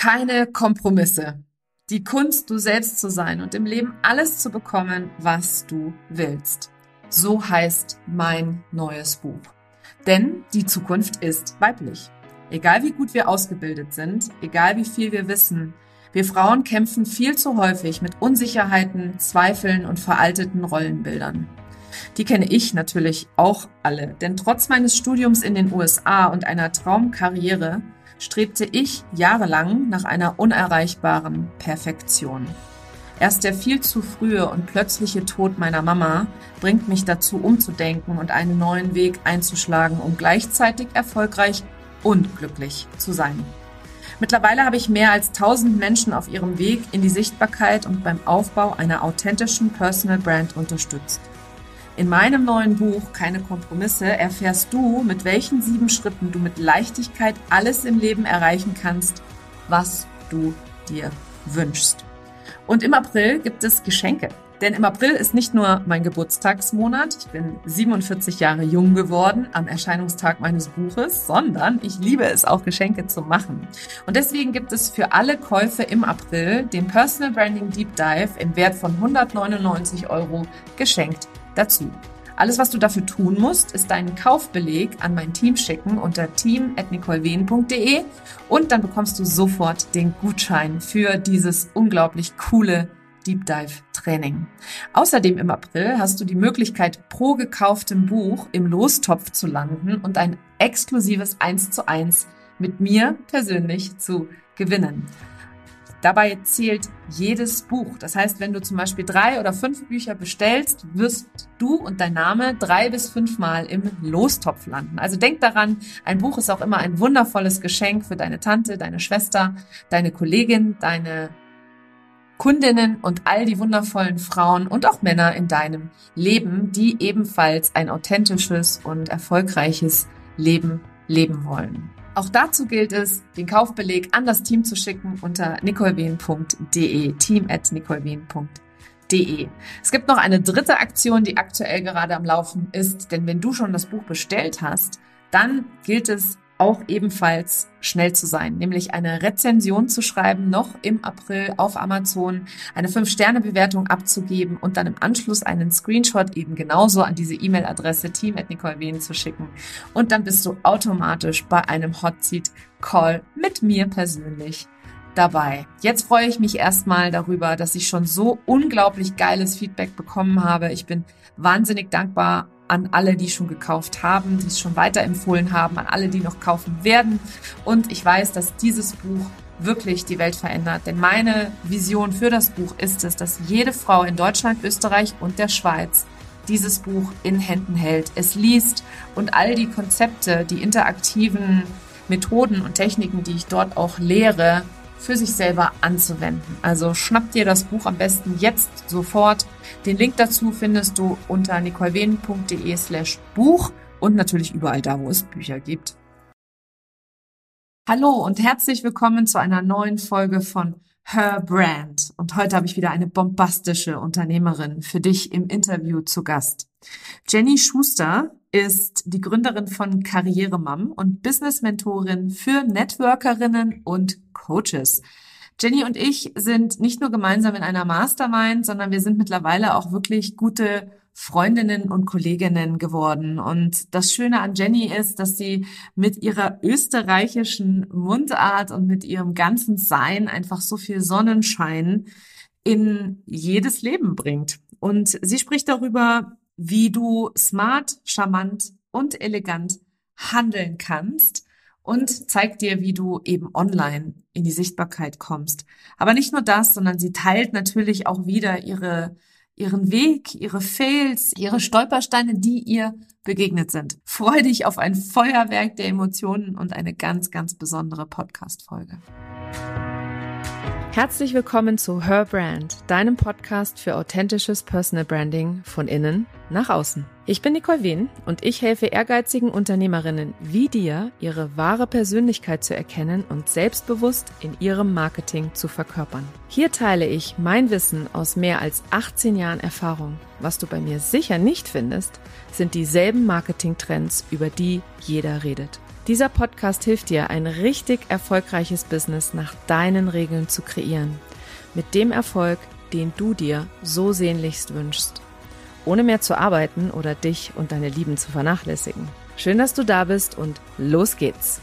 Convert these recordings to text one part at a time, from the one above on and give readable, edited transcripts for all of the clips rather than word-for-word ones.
Keine Kompromisse. Die Kunst, du selbst zu sein und im Leben alles zu bekommen, was du willst. So heißt mein neues Buch. Denn die Zukunft ist weiblich. Egal wie gut wir ausgebildet sind, egal wie viel wir wissen, wir Frauen kämpfen viel zu häufig mit Unsicherheiten, Zweifeln und veralteten Rollenbildern. Die kenne ich natürlich auch alle, denn trotz meines Studiums in den USA und einer Traumkarriere strebte ich jahrelang nach einer unerreichbaren Perfektion. Erst der viel zu frühe und plötzliche Tod meiner Mama bringt mich dazu, umzudenken und einen neuen Weg einzuschlagen, um gleichzeitig erfolgreich und glücklich zu sein. Mittlerweile habe ich mehr als 1000 Menschen auf ihrem Weg in die Sichtbarkeit und beim Aufbau einer authentischen Personal Brand unterstützt. In meinem neuen Buch Keine Kompromisse erfährst du, mit welchen 7 Schritten du mit Leichtigkeit alles im Leben erreichen kannst, was du dir wünschst. Und im April gibt es Geschenke. Denn im April ist nicht nur mein Geburtstagsmonat, ich bin 47 Jahre jung geworden am Erscheinungstag meines Buches, sondern ich liebe es auch, Geschenke zu machen. Und deswegen gibt es für alle Käufe im April den Personal Branding Deep Dive im Wert von 199 € geschenkt dazu. Alles, was du dafür tun musst, ist deinen Kaufbeleg an mein Team schicken unter team@nicolewehn.de und dann bekommst du sofort den Gutschein für dieses unglaublich coole Deep Dive Training. Außerdem im April hast du die Möglichkeit, pro gekauftem Buch im Lostopf zu landen und ein exklusives 1:1 mit mir persönlich zu gewinnen. Dabei zählt jedes Buch. Das heißt, wenn du zum Beispiel 3 oder 5 Bücher bestellst, wirst du und dein Name 3 bis 5 Mal im Lostopf landen. Also denk daran, ein Buch ist auch immer ein wundervolles Geschenk für deine Tante, deine Schwester, deine Kollegin, deine Kundinnen und all die wundervollen Frauen und auch Männer in deinem Leben, die ebenfalls ein authentisches und erfolgreiches Leben leben wollen. Auch dazu gilt es, den Kaufbeleg an das Team zu schicken unter nicolewehn.de, team@nicolewehn.de. Es gibt noch eine dritte Aktion, die aktuell gerade am Laufen ist, denn wenn du schon das Buch bestellt hast, dann gilt es auch ebenfalls schnell zu sein, nämlich eine Rezension zu schreiben, noch im April auf Amazon, eine 5-Sterne-Bewertung abzugeben und dann im Anschluss einen Screenshot eben genauso an diese E-Mail-Adresse team@nicolewehn zu schicken. Und dann bist du automatisch bei einem Hot Seat Call mit mir persönlich dabei. Jetzt freue ich mich erstmal darüber, dass ich schon so unglaublich geiles Feedback bekommen habe. Ich bin wahnsinnig dankbar an alle, die schon gekauft haben, die es schon weiterempfohlen haben, an alle, die noch kaufen werden. Und ich weiß, dass dieses Buch wirklich die Welt verändert. Denn meine Vision für das Buch ist es, dass jede Frau in Deutschland, Österreich und der Schweiz dieses Buch in Händen hält, es liest und all die Konzepte, die interaktiven Methoden und Techniken, die ich dort auch lehre, für sich selber anzuwenden. Also schnapp dir das Buch am besten jetzt sofort. Den Link dazu findest du unter nicolewehn.de/Buch und natürlich überall da, wo es Bücher gibt. Hallo und herzlich willkommen zu einer neuen Folge von Her Brand. Und heute habe ich wieder eine bombastische Unternehmerin für dich im Interview zu Gast. Jenny Schuster ist die Gründerin von Karrieremom und Business-Mentorin für Networkerinnen und Coaches. Jenny und ich sind nicht nur gemeinsam in einer Mastermind, sondern wir sind mittlerweile auch wirklich gute Freundinnen und Kolleginnen geworden. Und das Schöne an Jenny ist, dass sie mit ihrer österreichischen Mundart und mit ihrem ganzen Sein einfach so viel Sonnenschein in jedes Leben bringt. Und sie spricht darüber, wie du smart, charmant und elegant handeln kannst und zeigt dir, wie du eben online in die Sichtbarkeit kommst. Aber nicht nur das, sondern sie teilt natürlich auch wieder ihren Weg, ihre Fails, ihre Stolpersteine, die ihr begegnet sind. Freue dich auf ein Feuerwerk der Emotionen und eine ganz, ganz besondere Podcast-Folge. Herzlich willkommen zu Her Brand, deinem Podcast für authentisches Personal Branding von innen nach außen. Ich bin Nicole Wehn und ich helfe ehrgeizigen Unternehmerinnen wie dir, ihre wahre Persönlichkeit zu erkennen und selbstbewusst in ihrem Marketing zu verkörpern. Hier teile ich mein Wissen aus mehr als 18 Jahren Erfahrung. Was du bei mir sicher nicht findest, sind dieselben Marketingtrends, über die jeder redet. Dieser Podcast hilft dir, ein richtig erfolgreiches Business nach deinen Regeln zu kreieren. Mit dem Erfolg, den du dir so sehnlichst wünschst. Ohne mehr zu arbeiten oder dich und deine Lieben zu vernachlässigen. Schön, dass du da bist und los geht's!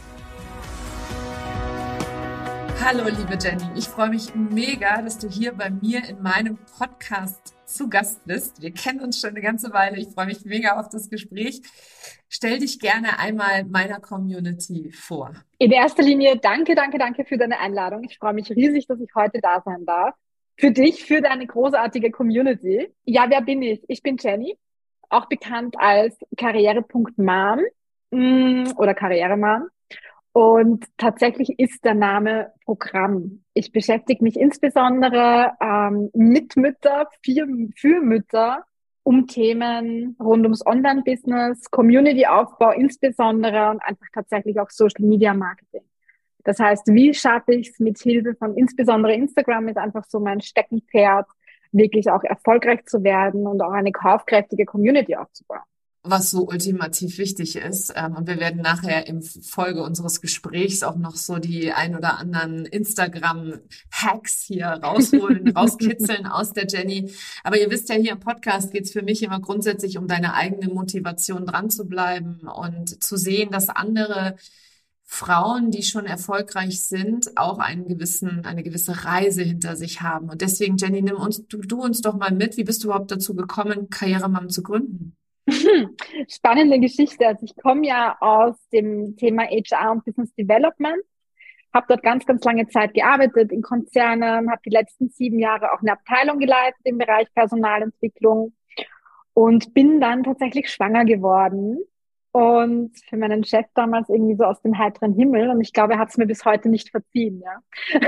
Hallo liebe Jenny, ich freue mich mega, dass du hier bei mir in meinem Podcast zu Gast bist. Wir kennen uns schon eine ganze Weile. Ich freue mich mega auf das Gespräch. Stell dich gerne einmal meiner Community vor. In erster Linie danke für deine Einladung. Ich freue mich riesig, dass ich heute da sein darf. Für dich, für deine großartige Community. Ja, wer bin ich? Ich bin Jenny, auch bekannt als Karriere.Mom oder Karrieremom. Und tatsächlich ist der Name Programm. Ich beschäftige mich insbesondere mit Mütter, für Mütter, um Themen rund ums Online-Business, Community-Aufbau insbesondere und einfach tatsächlich auch Social-Media-Marketing. Das heißt, wie schaffe ich es mit Hilfe von insbesondere Instagram, ist einfach so mein Steckenpferd, wirklich auch erfolgreich zu werden und auch eine kaufkräftige Community aufzubauen. Was so ultimativ wichtig ist. Und wir werden nachher im Folge unseres Gesprächs auch noch so die ein oder anderen Instagram-Hacks hier rauskitzeln aus der Jenny. Aber ihr wisst ja, hier im Podcast geht es für mich immer grundsätzlich um deine eigene Motivation, dran zu bleiben und zu sehen, dass andere Frauen, die schon erfolgreich sind, auch eine gewisse Reise hinter sich haben. Und deswegen, Jenny, nimm du uns doch mal mit. Wie bist du überhaupt dazu gekommen, Karrieremom zu gründen? Spannende Geschichte. Also ich komme ja aus dem Thema HR und Business Development, habe dort ganz, ganz lange Zeit gearbeitet in Konzernen, habe die letzten 7 Jahre auch eine Abteilung geleitet im Bereich Personalentwicklung und bin dann tatsächlich schwanger geworden. Und für meinen Chef damals irgendwie so aus dem heiteren Himmel. Und ich glaube, er hat es mir bis heute nicht verziehen, ja.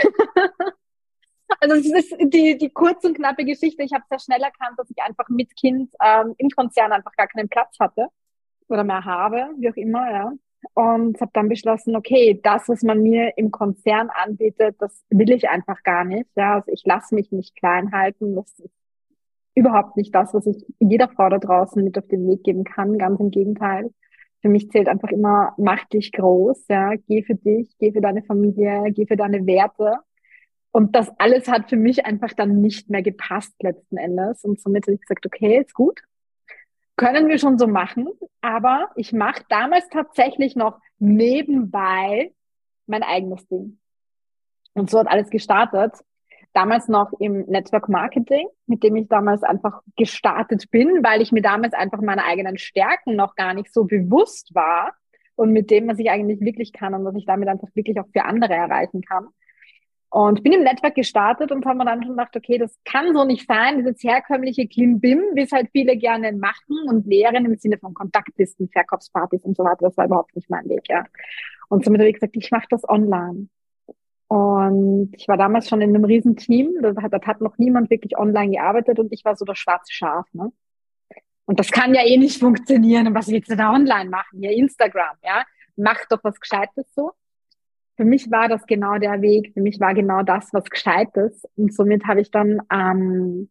Also es ist die kurz und knappe Geschichte. Ich habe sehr schnell erkannt, dass ich einfach mit Kind im Konzern einfach gar keinen Platz hatte oder mehr habe, wie auch immer, ja. Und habe dann beschlossen, okay, das, was man mir im Konzern anbietet, das will ich einfach gar nicht. Ja, also ich lasse mich nicht klein halten. Das ist überhaupt nicht das, was ich jeder Frau da draußen mit auf den Weg geben kann. Ganz im Gegenteil. Für mich zählt einfach immer, mach dich groß, ja, geh für dich, geh für deine Familie, geh für deine Werte. Und das alles hat für mich einfach dann nicht mehr gepasst letzten Endes. Und somit habe ich gesagt, okay, ist gut. Können wir schon so machen. Aber ich mache damals tatsächlich noch nebenbei mein eigenes Ding. Und so hat alles gestartet. Damals noch im Network Marketing, mit dem ich damals einfach gestartet bin, weil ich mir damals einfach meine eigenen Stärken noch gar nicht so bewusst war und mit dem, was ich eigentlich wirklich kann und was ich damit einfach wirklich auch für andere erreichen kann. Und bin im Network gestartet und haben mir dann schon gedacht, okay, das kann so nicht sein, dieses herkömmliche Klimbim, wie es halt viele gerne machen und lehren im Sinne von Kontaktlisten, Verkaufspartys und so weiter. Das war überhaupt nicht mein Weg, ja. Und somit habe ich gesagt, ich mache das online. Und ich war damals schon in einem riesen Team, das hat noch niemand wirklich online gearbeitet und ich war so das schwarze Schaf, ne? Und das kann ja eh nicht funktionieren. Und was willst du da online machen? Hier Instagram, ja? Mach doch was Gescheites so. Für mich war das genau der Weg. Für mich war genau das, was Gescheites. Und somit habe ich dann am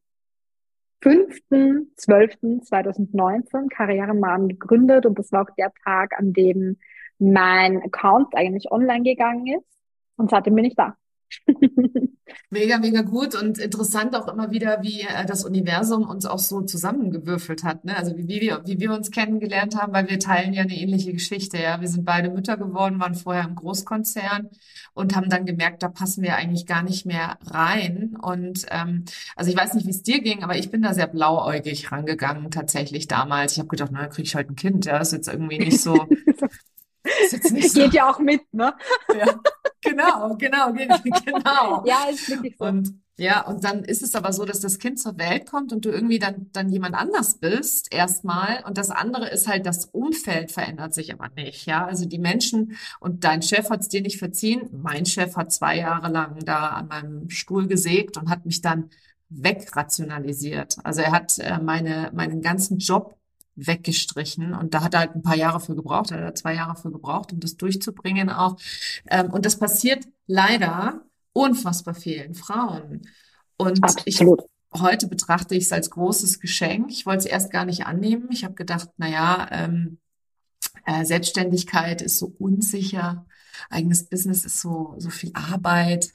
5.12.2019 Karrieremom gegründet. Und das war auch der Tag, an dem mein Account eigentlich online gegangen ist. Und seitdem bin ich da. Mega, mega gut und interessant auch immer wieder, wie das Universum uns auch so zusammengewürfelt hat, ne? Also wie wir uns kennengelernt haben, weil wir teilen ja eine ähnliche Geschichte, ja. Wir sind beide Mütter geworden, waren vorher im Großkonzern und haben dann gemerkt, da passen wir eigentlich gar nicht mehr rein. Und also ich weiß nicht, wie es dir ging, aber ich bin da sehr blauäugig rangegangen tatsächlich damals. Ich habe gedacht, na, krieg ich halt ein Kind, ja. Ist jetzt irgendwie nicht so. Ist jetzt nicht so. Geht ja auch mit, ne? Ja, genau. Ja, ist wirklich so. Und ja, und dann ist es aber so, dass das Kind zur Welt kommt und du irgendwie dann jemand anders bist, erstmal. Und das andere ist halt, das Umfeld verändert sich aber nicht, ja. Also die Menschen und dein Chef hat es dir nicht verziehen. Mein Chef hat 2 Jahre lang da an meinem Stuhl gesägt und hat mich dann wegrationalisiert. Also er hat meinen ganzen Job weggestrichen und da hat er halt ein paar Jahre für gebraucht, er hat 2 Jahre für gebraucht, um das durchzubringen auch. Und das passiert leider unfassbar vielen Frauen. Und Absolut. heute betrachte ich es als großes Geschenk. Ich wollte es erst gar nicht annehmen. Ich habe gedacht, na ja, Selbstständigkeit ist so unsicher. Eigenes Business ist so viel Arbeit.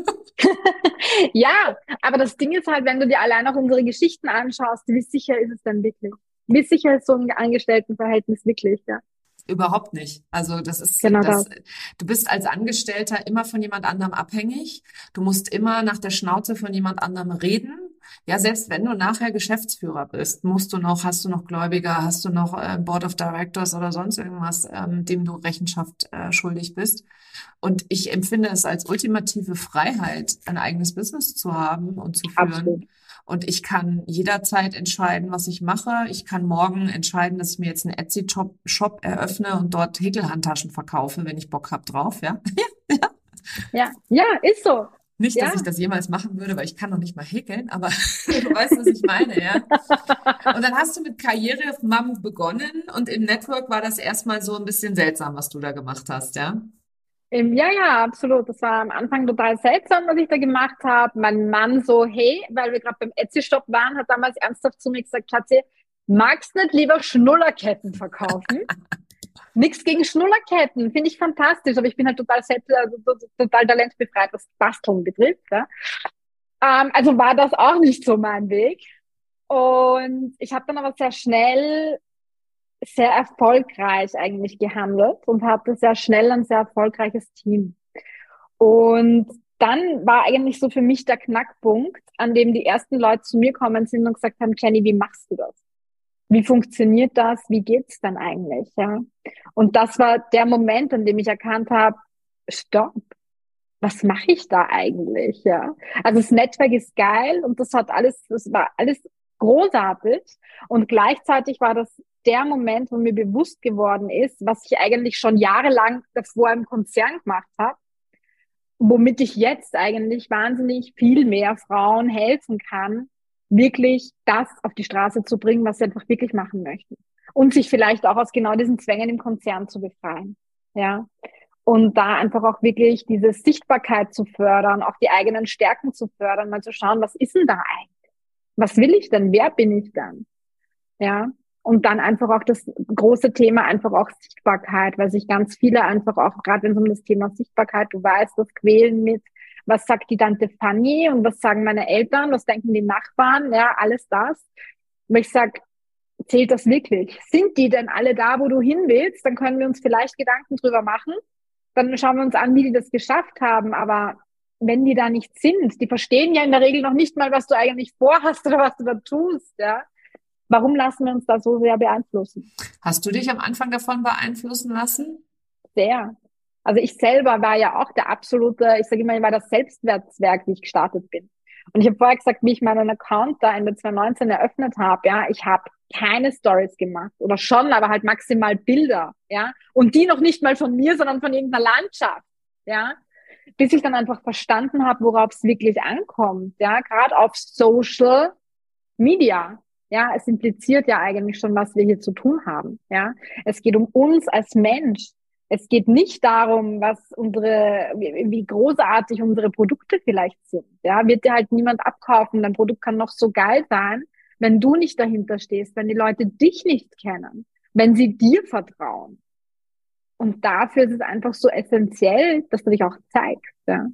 Ja, aber das Ding ist halt, wenn du dir allein auch unsere Geschichten anschaust, wie sicher ist es denn wirklich? Wie sicher ist so ein Angestelltenverhältnis wirklich, ja? Überhaupt nicht. Also das ist Genau das, das. du bist als Angestellter immer von jemand anderem abhängig. Du musst immer nach der Schnauze von jemand anderem reden. Ja, selbst wenn du nachher Geschäftsführer bist, hast du noch Gläubiger, hast du noch Board of Directors oder sonst irgendwas, dem du Rechenschaft schuldig bist. Und ich empfinde es als ultimative Freiheit, ein eigenes Business zu haben und zu Absolut. führen. Und ich kann jederzeit entscheiden, was ich mache. Ich kann morgen entscheiden, dass ich mir jetzt einen Etsy-Shop eröffne und dort Häkelhandtaschen verkaufe, wenn ich Bock hab drauf, ja. Ja, ja, ist so. Nicht, dass ich Ja. das jemals machen würde, weil ich kann noch nicht mal häkeln, aber du weißt, was ich meine, ja. Und dann hast du mit Karriere Mom begonnen und im Network war das erstmal so ein bisschen seltsam, was du da gemacht hast, ja. Ja, ja, absolut. Das war am Anfang total seltsam, was ich da gemacht habe. Mein Mann so, hey, weil wir gerade beim Etsy-Shop waren, hat damals ernsthaft zu mir gesagt, Schatzi, magst nicht lieber Schnullerketten verkaufen? Nichts gegen Schnullerketten, finde ich fantastisch, aber ich bin halt total selbst, also total talentbefreit, was Basteln betrifft. Ja? Also war das auch nicht so mein Weg. Und ich habe dann aber sehr schnell sehr erfolgreich eigentlich gehandelt und hatte sehr schnell ein sehr erfolgreiches Team. Und dann war eigentlich so für mich der Knackpunkt, an dem die ersten Leute zu mir kommen sind und gesagt haben, Jenny, wie machst du das? Wie funktioniert das? Wie geht's dann eigentlich? Ja. Und das war der Moment, an dem ich erkannt habe, stopp, was mache ich da eigentlich? Ja. Also das Netzwerk ist geil und das war alles großartig. Und gleichzeitig war das der Moment, wo mir bewusst geworden ist, was ich eigentlich schon jahrelang davor im Konzern gemacht habe, womit ich jetzt eigentlich wahnsinnig viel mehr Frauen helfen kann, wirklich das auf die Straße zu bringen, was sie einfach wirklich machen möchten. Und sich vielleicht auch aus genau diesen Zwängen im Konzern zu befreien. Ja. Und da einfach auch wirklich diese Sichtbarkeit zu fördern, auch die eigenen Stärken zu fördern, mal zu schauen, was ist denn da eigentlich? Was will ich denn? Wer bin ich dann? Ja. Und dann einfach auch das große Thema einfach auch Sichtbarkeit, weil sich ganz viele einfach auch, gerade wenn es um das Thema Sichtbarkeit, du weißt, das Quälen mit, was sagt die Tante Fanny und was sagen meine Eltern, was denken die Nachbarn, ja, alles das. Und ich sag, zählt das wirklich? Sind die denn alle da, wo du hin willst? Dann können wir uns vielleicht Gedanken drüber machen. Dann schauen wir uns an, wie die das geschafft haben. Aber wenn die da nicht sind, die verstehen ja in der Regel noch nicht mal, was du eigentlich vorhast oder was du da tust, ja. Warum lassen wir uns da so sehr beeinflussen? Hast du dich am Anfang davon beeinflussen lassen? Sehr. Also ich selber war ja auch der absolute, ich sage immer, ich war das Selbstwertzwerg, wie ich gestartet bin. Und ich habe vorher gesagt, wie ich meinen Account da Ende 2019 eröffnet habe, ja, ich habe keine Stories gemacht oder schon, aber halt maximal Bilder, ja, und die noch nicht mal von mir, sondern von irgendeiner Landschaft, ja, bis ich dann einfach verstanden habe, worauf es wirklich ankommt, ja, gerade auf Social Media. Ja, es impliziert ja eigentlich schon, was wir hier zu tun haben. Ja, es geht um uns als Mensch. Es geht nicht darum, wie großartig unsere Produkte vielleicht sind. Ja, wird dir halt niemand abkaufen. Dein Produkt kann noch so geil sein, wenn du nicht dahinter stehst, wenn die Leute dich nicht kennen, wenn sie dir vertrauen. Und dafür ist es einfach so essentiell, dass du dich auch zeigst. Ja.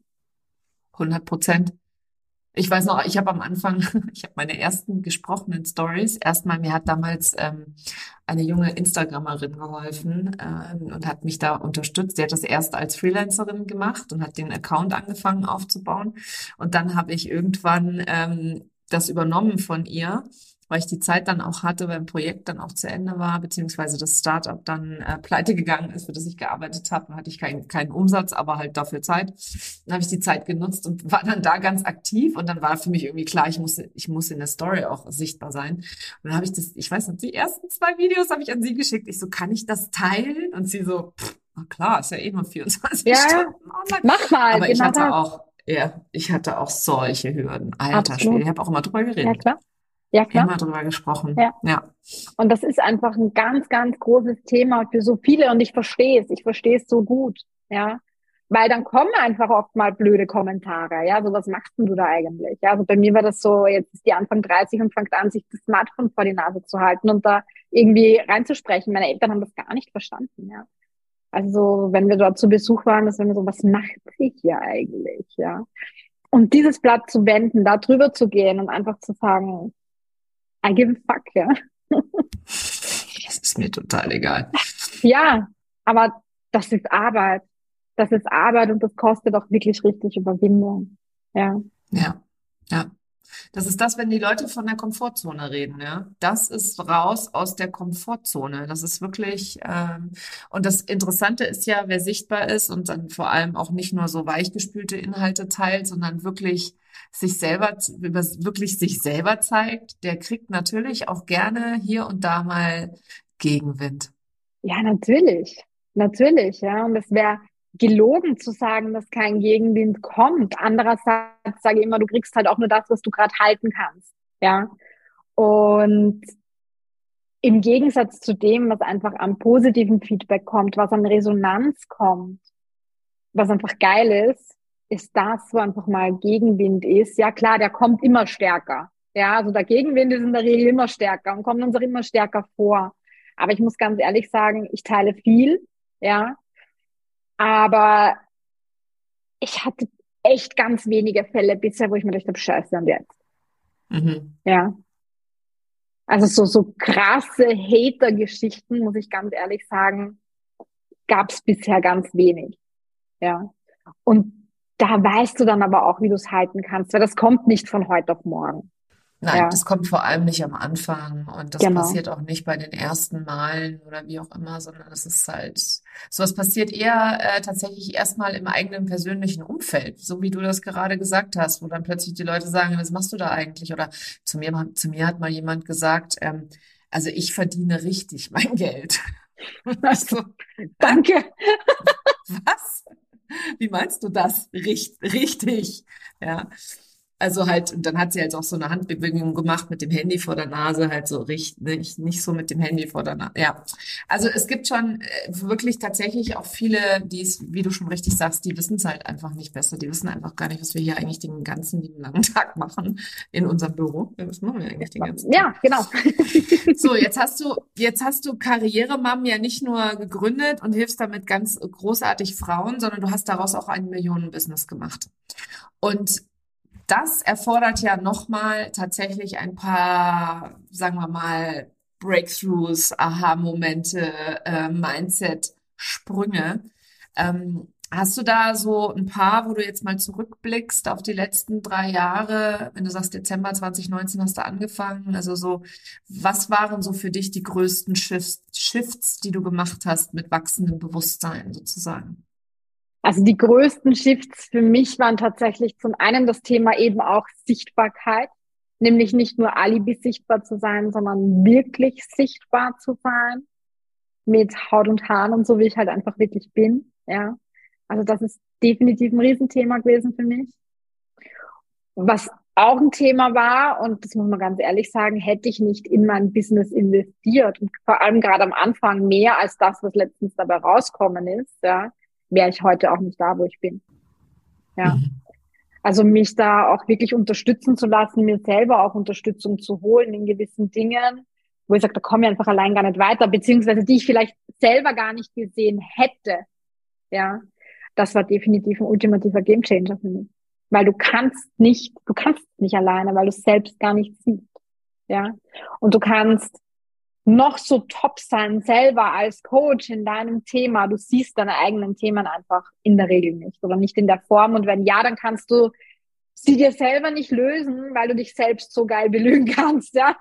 100%. Ich weiß noch, ich habe am Anfang, ich habe meine ersten gesprochenen Stories. Erstmal, mir hat damals eine junge Instagrammerin geholfen und hat mich da unterstützt. Sie hat das erst als Freelancerin gemacht und hat den Account angefangen aufzubauen. Und dann habe ich irgendwann das übernommen von ihr, weil ich die Zeit dann auch hatte, weil ein Projekt dann auch zu Ende war, beziehungsweise das Startup dann pleite gegangen ist, für das ich gearbeitet habe. Dann hatte ich keinen Umsatz, aber halt dafür Zeit. Dann habe ich die Zeit genutzt und war dann da ganz aktiv. Und dann war für mich irgendwie klar, ich muss in der Story auch sichtbar sein. Und dann habe ich ich weiß nicht, die ersten 2 Videos habe ich an sie geschickt. Ich so, kann ich das teilen? Und sie so, na klar, ist ja eh nur 24 Ja, Stunden online. mach mal, Aber genau das. ich hatte auch solche Hürden. Alter Schwede, Absolut. ich habe auch immer drüber Ja, geredet. klar. Ja, klar. Immer drüber gesprochen. Ja. Ja. Und das ist einfach ein ganz, ganz großes Thema für so viele und ich verstehe es. Ich verstehe es so gut, ja. Weil dann kommen einfach oft mal blöde Kommentare, ja. So, was machst denn du da eigentlich? Ja, also bei mir war das so, jetzt ist die Anfang 30 und fängt an, sich das Smartphone vor die Nase zu halten und da irgendwie reinzusprechen. Meine Eltern haben das gar nicht verstanden, ja. Also, wenn wir dort zu Besuch waren, das war immer so, was macht sie hier eigentlich, ja? Und dieses Blatt zu wenden, da drüber zu gehen und einfach zu sagen, I give a fuck, ja. Das ist mir total egal. Ja, aber das ist Arbeit. Das ist Arbeit und das kostet auch wirklich richtig Überwindung. Ja. Ja, ja. Das ist das, wenn die Leute von der Komfortzone reden, ja. Das ist raus aus der Komfortzone. Das ist wirklich, und das Interessante ist ja, wer sichtbar ist und dann vor allem auch nicht nur so weichgespülte Inhalte teilt, sondern wirklich sich selber, wirklich sich selber zeigt, der kriegt natürlich auch gerne hier und da mal Gegenwind. Ja, natürlich. Natürlich, ja. Und es wäre gelogen zu sagen, dass kein Gegenwind kommt. Andererseits sage ich immer, du kriegst halt auch nur das, was du gerade halten kannst. Ja. Und im Gegensatz zu dem, was einfach an positivem Feedback kommt, was an Resonanz kommt, was einfach geil ist das, wo einfach mal Gegenwind ist. Ja, klar, der kommt immer stärker. Ja, also der Gegenwind ist in der Regel immer stärker und kommt uns auch immer stärker vor. Aber ich muss ganz ehrlich sagen, ich teile viel, ja, aber ich hatte echt ganz wenige Fälle bisher, wo ich mir dachte, Scheiße, und jetzt? Mhm. Ja. Also so krasse Hater-Geschichten, muss ich ganz ehrlich sagen, gab es bisher ganz wenig. Ja. Und da weißt du dann aber auch, wie du es halten kannst, weil das kommt nicht von heute auf morgen. Nein, Ja, das kommt vor allem nicht am Anfang und das genau. passiert auch nicht bei den ersten Malen oder wie auch immer, sondern das ist halt, sowas passiert eher tatsächlich erstmal im eigenen persönlichen Umfeld, so wie du das gerade gesagt hast, wo dann plötzlich die Leute sagen, was machst du da eigentlich? Oder zu mir hat mal jemand gesagt, also ich verdiene richtig mein Geld. Und ich Also, so, hä? danke. Was? Wie meinst du das? Richtig, ja. Also halt, und dann hat sie halt auch so eine Handbewegung gemacht mit dem Handy vor der Nase, halt so richtig, nicht so mit dem Handy vor der Nase. Ja. Also es gibt schon wirklich tatsächlich auch viele, die es, wie du schon richtig sagst, die wissen es halt einfach nicht besser. Die wissen einfach gar nicht, was wir hier eigentlich den ganzen lieben langen Tag machen in unserem Büro. Ja, was machen wir eigentlich den ganzen Tag? Ja, genau. So, jetzt hast du Karrieremam ja nicht nur gegründet und hilfst damit ganz großartig Frauen, sondern du hast daraus auch ein Millionenbusiness gemacht. Und das erfordert ja nochmal tatsächlich ein paar, sagen wir mal, Breakthroughs, Aha-Momente, Mindset-Sprünge. Hast du da so ein paar, wo du jetzt mal zurückblickst auf die letzten 3 Jahre, wenn du sagst, Dezember 2019 hast du angefangen, also so, was waren so für dich die größten Shifts, die du gemacht hast mit wachsendem Bewusstsein sozusagen? Also die größten Shifts für mich waren tatsächlich zum einen das Thema eben auch Sichtbarkeit, nämlich nicht nur Alibi sichtbar zu sein, sondern wirklich sichtbar zu sein mit Haut und Haaren und so, wie ich halt einfach wirklich bin. Ja, also das ist definitiv ein Riesenthema gewesen für mich. Was auch ein Thema war, und das muss man ganz ehrlich sagen, hätte ich nicht in mein Business investiert und vor allem gerade am Anfang mehr als das, was letztens dabei rauskommen ist, ja, wäre ich heute auch nicht da, wo ich bin. Ja. Mhm. Also mich da auch wirklich unterstützen zu lassen, mir selber auch Unterstützung zu holen in gewissen Dingen, wo ich sage, da komme ich einfach allein gar nicht weiter, beziehungsweise die ich vielleicht selber gar nicht gesehen hätte. Ja, das war definitiv ein ultimativer Gamechanger für mich. Weil du kannst nicht alleine, weil du es selbst gar nicht siehst. Ja, und du kannst noch so top sein selber als Coach in deinem Thema. Du siehst deine eigenen Themen einfach in der Regel nicht oder nicht in der Form. Und wenn ja, dann kannst du sie dir selber nicht lösen, weil du dich selbst so geil belügen kannst, ja.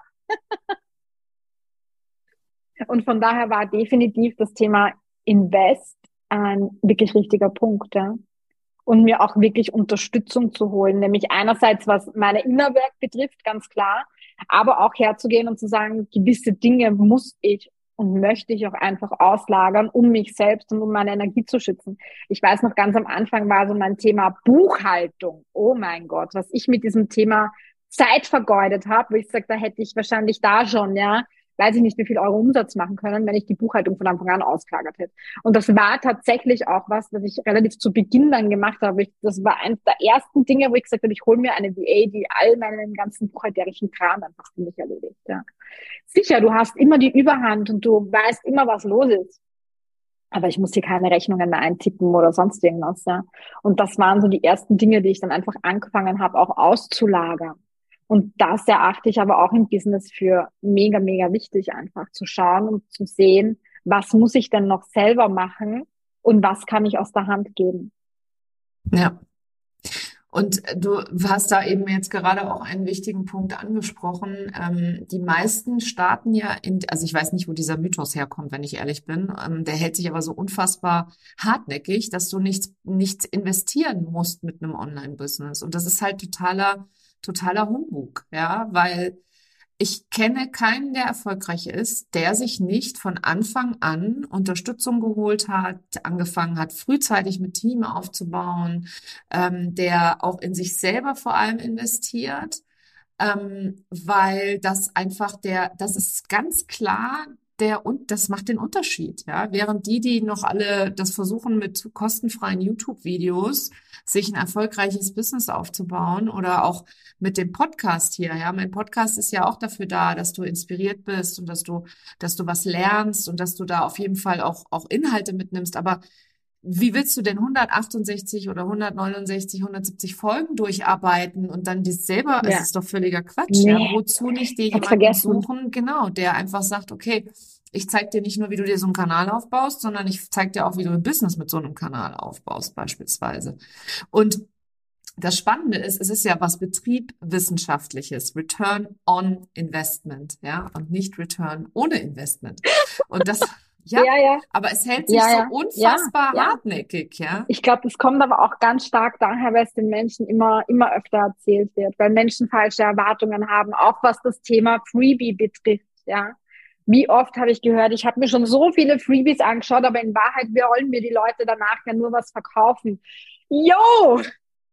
Und von daher war definitiv das Thema Invest ein wirklich richtiger Punkt, ja. Und mir auch wirklich Unterstützung zu holen, nämlich einerseits was meine Innerwerk betrifft, ganz klar, aber auch herzugehen und zu sagen, gewisse Dinge muss ich und möchte ich auch einfach auslagern, um mich selbst und um meine Energie zu schützen. Ich weiß noch, ganz am Anfang war so mein Thema Buchhaltung. Oh mein Gott, was ich mit diesem Thema Zeit vergeudet habe, wo ich sage, da hätte ich wahrscheinlich da schon, ja, weiß ich nicht, wie viel Euro Umsatz machen können, wenn ich die Buchhaltung von Anfang an ausgelagert hätte. Und das war tatsächlich auch was ich relativ zu Beginn dann gemacht habe. Das war eines der ersten Dinge, wo ich gesagt habe, ich hole mir eine VA, die all meinen ganzen buchhalterischen Kram einfach für mich erledigt. Ja. Sicher, du hast immer die Überhand und du weißt immer, was los ist. Aber ich muss hier keine Rechnungen mehr eintippen oder sonst irgendwas. Ja. Und das waren so die ersten Dinge, die ich dann einfach angefangen habe, auch auszulagern. Und das erachte ich aber auch im Business für mega, mega wichtig, einfach zu schauen und zu sehen, was muss ich denn noch selber machen und was kann ich aus der Hand geben. Ja. Und du hast da eben jetzt gerade auch einen wichtigen Punkt angesprochen. Die meisten starten ja also ich weiß nicht, wo dieser Mythos herkommt, wenn ich ehrlich bin. Der hält sich aber so unfassbar hartnäckig, dass du nichts investieren musst mit einem Online-Business. Und das ist halt totaler Humbug, ja, weil ich kenne keinen, der erfolgreich ist, der sich nicht von Anfang an Unterstützung geholt hat, angefangen hat, frühzeitig mit Team aufzubauen, der auch in sich selber vor allem investiert, weil das ist ganz klar und das macht den Unterschied, ja. Während die noch alle das versuchen mit kostenfreien YouTube-Videos, sich ein erfolgreiches Business aufzubauen oder auch mit dem Podcast hier, ja. Mein Podcast ist ja auch dafür da, dass du inspiriert bist und dass du was lernst und dass du da auf jeden Fall auch Inhalte mitnimmst. Aber wie willst du denn 168 oder 169, 170 Folgen durcharbeiten und dann das selber, es Ja, ist doch völliger Quatsch, ja. nee, Wozu nicht dir ich hab's jemanden vergessen. suchen, genau, der einfach sagt, okay, ich zeig dir nicht nur, wie du dir so einen Kanal aufbaust, sondern ich zeig dir auch, wie du ein Business mit so einem Kanal aufbaust, beispielsweise. Und das Spannende ist, es ist ja was Betriebwissenschaftliches, Return on Investment, ja, und nicht Return ohne Investment. Und das, ja, Ja, ja, aber es hält sich ja, so ja, ja, unfassbar ja. hartnäckig, ja. Ich glaube, das kommt aber auch ganz stark daher, weil es den Menschen immer öfter erzählt wird, weil Menschen falsche Erwartungen haben, auch was das Thema Freebie betrifft, ja. Wie oft habe ich gehört, ich habe mir schon so viele Freebies angeschaut, aber in Wahrheit wollen mir die Leute danach ja nur was verkaufen. Yo!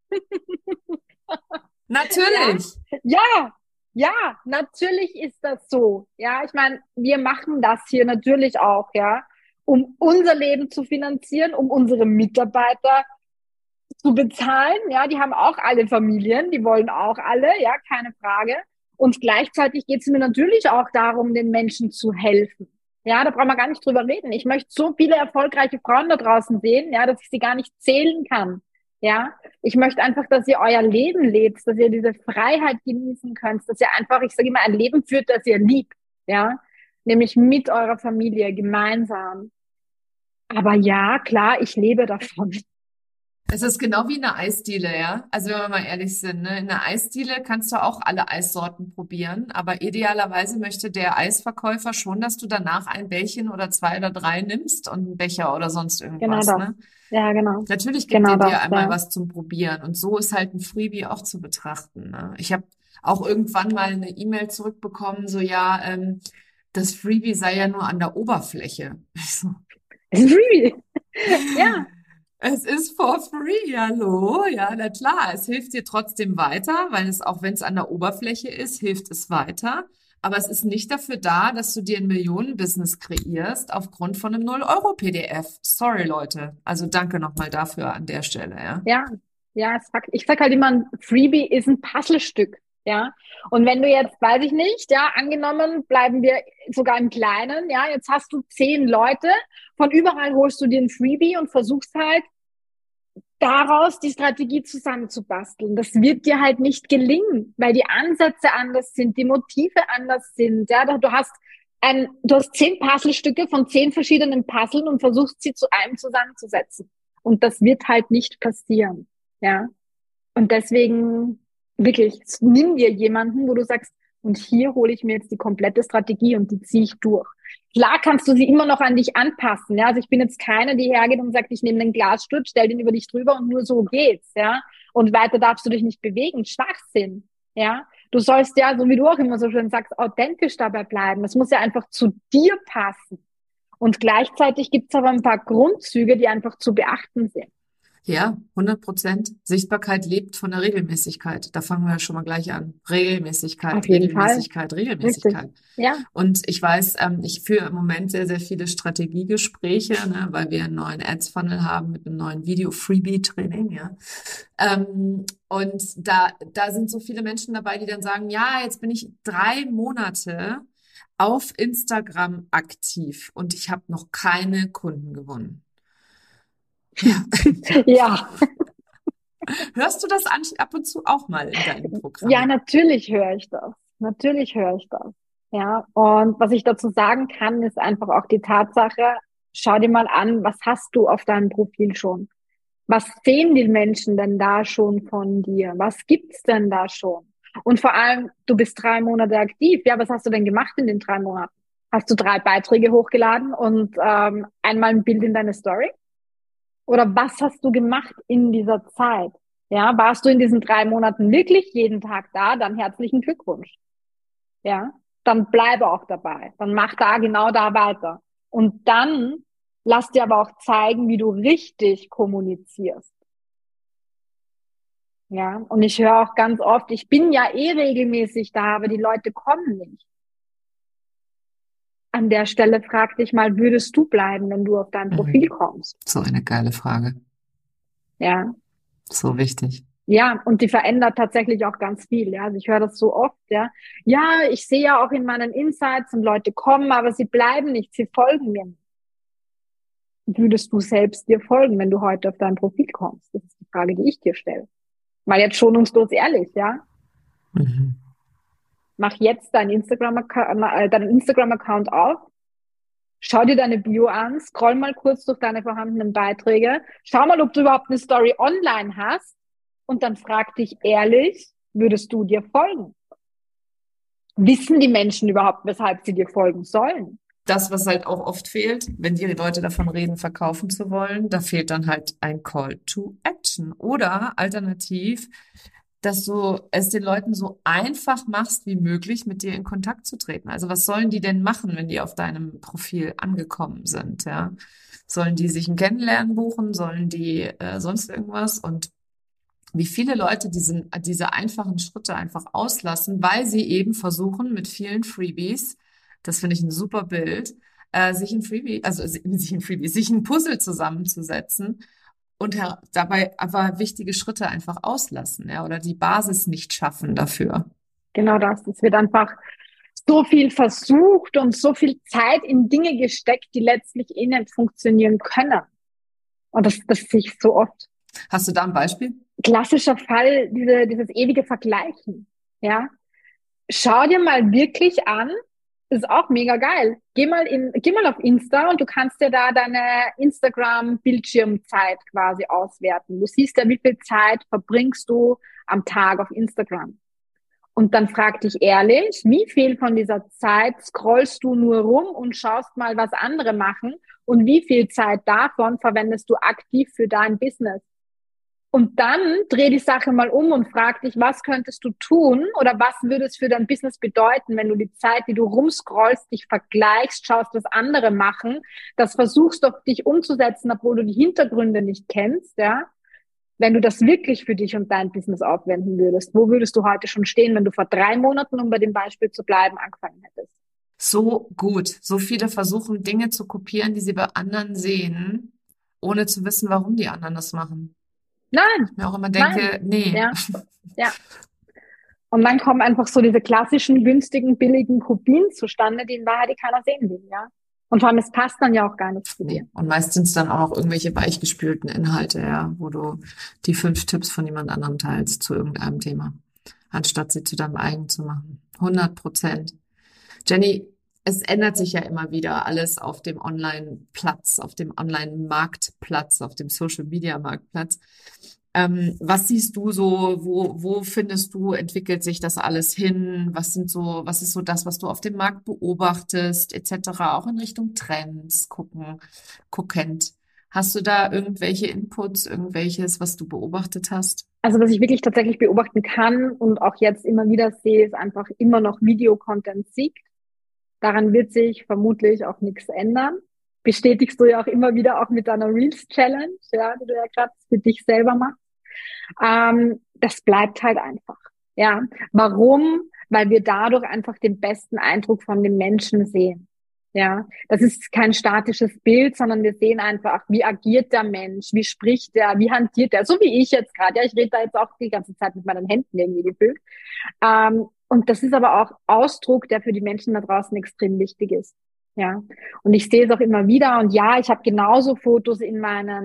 Ja, Natürlich. ja, ja, natürlich ist das so. Ja, ich meine, wir machen das hier natürlich auch, ja, um unser Leben zu finanzieren, um unsere Mitarbeiter zu bezahlen. Ja, die haben auch alle Familien, die wollen auch alle, ja, keine Frage. Und gleichzeitig geht es mir natürlich auch darum, den Menschen zu helfen. Ja, da brauchen wir gar nicht drüber reden. Ich möchte so viele erfolgreiche Frauen da draußen sehen, ja, dass ich sie gar nicht zählen kann. Ja, ich möchte einfach, dass ihr euer Leben lebt, dass ihr diese Freiheit genießen könnt, dass ihr einfach, ich sage immer, ein Leben führt, das ihr liebt. Ja, nämlich mit eurer Familie gemeinsam. Aber ja, klar, ich lebe davon. Es ist genau wie in einer Eisdiele, ja. Also wenn wir mal ehrlich sind, ne? In einer Eisdiele kannst du auch alle Eissorten probieren, aber idealerweise möchte der Eisverkäufer schon, dass du danach ein Bällchen oder zwei oder drei nimmst und einen Becher oder sonst Genau irgendwas, das. ne? Ja, genau. Natürlich gibt Genau er dir das, einmal ja. was zum Probieren und so ist halt ein Freebie auch zu betrachten, ne? Ich habe auch irgendwann mal eine E-Mail zurückbekommen, so ja, das Freebie sei ja nur an der Oberfläche. Ich so, Es ist Freebie. Ja, es ist for free, hallo. Ja, na klar, es hilft dir trotzdem weiter, weil es, auch wenn es an der Oberfläche ist, hilft es weiter. Aber es ist nicht dafür da, dass du dir ein Millionenbusiness kreierst aufgrund von einem 0-Euro-PDF. Sorry, Leute. Also danke nochmal dafür an der Stelle, ja. ja, ja. Ich sag halt immer, ein Freebie ist ein Puzzlestück. Ja. Und wenn du jetzt, weiß ich nicht, ja, angenommen, bleiben wir sogar im Kleinen, ja, jetzt hast du 10 Leute, von überall holst du dir ein Freebie und versuchst halt, daraus die Strategie zusammenzubasteln. Das wird dir halt nicht gelingen, weil die Ansätze anders sind, die Motive anders sind. Ja, du hast 10 Puzzlestücke von 10 verschiedenen Puzzlen und versuchst sie zu einem zusammenzusetzen. Und das wird halt nicht passieren. Ja. Und deswegen wirklich, nimm dir jemanden, wo du sagst, und hier hole ich mir jetzt die komplette Strategie und die ziehe ich durch. Klar kannst du sie immer noch an dich anpassen. Ja? Also ich bin jetzt keine, die hergeht und sagt, ich nehme den Glassturz, stell den über dich drüber und nur so geht's. Ja? Und weiter darfst du dich nicht bewegen. Schwachsinn. Ja? Du sollst ja, so wie du auch immer so schön sagst, authentisch dabei bleiben. Das muss ja einfach zu dir passen. Und gleichzeitig gibt's aber ein paar Grundzüge, die einfach zu beachten sind. Ja, 100%. Sichtbarkeit lebt von der Regelmäßigkeit. Da fangen wir ja schon mal gleich an. Auf Regelmäßigkeit, jeden Fall. Regelmäßigkeit, Richtig. Regelmäßigkeit. Ja. Und ich weiß, ich führe im Moment sehr, sehr viele Strategiegespräche, ne, weil wir einen neuen Ads-Funnel haben mit einem neuen Video-Freebie-Training, ja. Und da sind so viele Menschen dabei, die dann sagen, ja, jetzt bin ich 3 Monate auf Instagram aktiv und ich habe noch keine Kunden gewonnen. Ja. Ja. Hörst du das ab und zu auch mal in deinen Ja, Programmen? natürlich höre ich das. Natürlich höre ich das. Ja, und was ich dazu sagen kann, ist einfach auch die Tatsache, schau dir mal an, was hast du auf deinem Profil schon? Was sehen die Menschen denn da schon von dir? Was gibt's denn da schon? Und vor allem, du bist 3 Monate aktiv. Ja, was hast du denn gemacht in den 3 Monaten? Hast du 3 Beiträge hochgeladen und einmal ein Bild in deine Story? Oder was hast du gemacht in dieser Zeit? Ja, warst du in diesen 3 Monaten wirklich jeden Tag da? Dann herzlichen Glückwunsch. Ja, dann bleibe auch dabei. Dann mach da genau da weiter. Und dann lass dir aber auch zeigen, wie du richtig kommunizierst. Ja, und ich höre auch ganz oft, ich bin ja eh regelmäßig da, aber die Leute kommen nicht. An der Stelle frag dich mal, würdest du bleiben, wenn du auf dein Profil Mhm. kommst? So eine geile Frage. Ja, So wichtig. ja, und die verändert tatsächlich auch ganz viel. Ja, also ich höre das so oft. Ja, ja, ich sehe ja auch in meinen Insights und Leute kommen, aber sie bleiben nicht, sie folgen mir nicht. Würdest du selbst dir folgen, wenn du heute auf dein Profil kommst? Das ist die Frage, die ich dir stelle. Mal jetzt schonungslos ehrlich, ja. Mhm. Mach jetzt deinen Instagram-Account auf. Schau dir deine Bio an, scroll mal kurz durch deine vorhandenen Beiträge, schau mal, ob du überhaupt eine Story online hast und dann frag dich ehrlich, würdest du dir folgen? Wissen die Menschen überhaupt, weshalb sie dir folgen sollen? Das, was halt auch oft fehlt, wenn die Leute davon reden, verkaufen zu wollen, da fehlt dann halt ein Call to Action. Oder alternativ, dass du es den Leuten so einfach machst wie möglich, mit dir in Kontakt zu treten. Also was sollen die denn machen, wenn die auf deinem Profil angekommen sind, ja? Sollen die sich ein Kennenlernen buchen? Sollen die sonst irgendwas? Und wie viele Leute diese einfachen Schritte einfach auslassen, weil sie eben versuchen, mit vielen Freebies, das finde ich ein super Bild, sich ein Puzzle zusammenzusetzen und dabei aber wichtige Schritte einfach auslassen, ja, oder die Basis nicht schaffen dafür. Genau das. Es wird einfach so viel versucht und so viel Zeit in Dinge gesteckt, die letztlich eh nicht funktionieren können. Und das sehe ich so oft. Hast du da ein Beispiel? Klassischer Fall, dieses ewige Vergleichen. Ja, schau dir mal wirklich an, ist auch mega geil. Geh mal auf Insta und du kannst dir da deine Instagram-Bildschirmzeit quasi auswerten. Du siehst ja, wie viel Zeit verbringst du am Tag auf Instagram. Und dann frag dich ehrlich, wie viel von dieser Zeit scrollst du nur rum und schaust mal, was andere machen und wie viel Zeit davon verwendest du aktiv für dein Business? Und dann dreh die Sache mal um und frag dich, was könntest du tun oder was würde es für dein Business bedeuten, wenn du die Zeit, die du rumscrollst, dich vergleichst, schaust, was andere machen, das versuchst auf dich umzusetzen, obwohl du die Hintergründe nicht kennst, ja. Wenn du das wirklich für dich und dein Business aufwenden würdest, wo würdest du heute schon stehen, wenn du vor 3 Monaten, um bei dem Beispiel zu bleiben, angefangen hättest? So gut. So viele versuchen, Dinge zu kopieren, die sie bei anderen sehen, ohne zu wissen, warum die anderen das machen. Nein, Ich mir auch immer nein, denke, nee. ja, ja. Und dann kommen einfach so diese klassischen, günstigen, billigen Kopien zustande, die in Wahrheit die keiner sehen will, ja. Und vor allem, es passt dann ja auch gar nicht zu dir. Nee. Und meist sind es dann auch noch irgendwelche weichgespülten Inhalte, ja, wo du die 5 Tipps von jemand anderem teilst zu irgendeinem Thema, anstatt sie zu deinem eigenen zu machen. 100%. Jenny, es ändert sich ja immer wieder alles auf dem Online-Platz, auf dem Online-Marktplatz, auf dem Social-Media-Marktplatz. Was siehst du so, wo findest du, entwickelt sich das alles hin? Was ist so das, was du auf dem Markt beobachtest, etc., auch in Richtung Trends guckend. Hast du da irgendwelche Inputs, irgendwelches, was du beobachtet hast? Also was ich wirklich tatsächlich beobachten kann und auch jetzt immer wieder sehe, ist einfach immer noch Videocontent siegt. Daran wird sich vermutlich auch nichts ändern. bestätigst du ja auch immer wieder auch mit deiner Reels Challenge, ja, die du ja gerade für dich selber machst. Das bleibt halt einfach. Ja, warum? Weil wir dadurch einfach den besten Eindruck von dem Menschen sehen. Ja, das ist kein statisches Bild, sondern wir sehen einfach, wie agiert der Mensch, wie spricht er, wie hantiert er, so wie ich jetzt gerade. Ja, ich rede da jetzt auch die ganze Zeit mit meinen Händen irgendwie gefühlt. Und das ist aber auch Ausdruck, der für die Menschen da draußen extrem wichtig ist. Ja, und ich sehe es auch immer wieder. Und ja, ich habe genauso Fotos in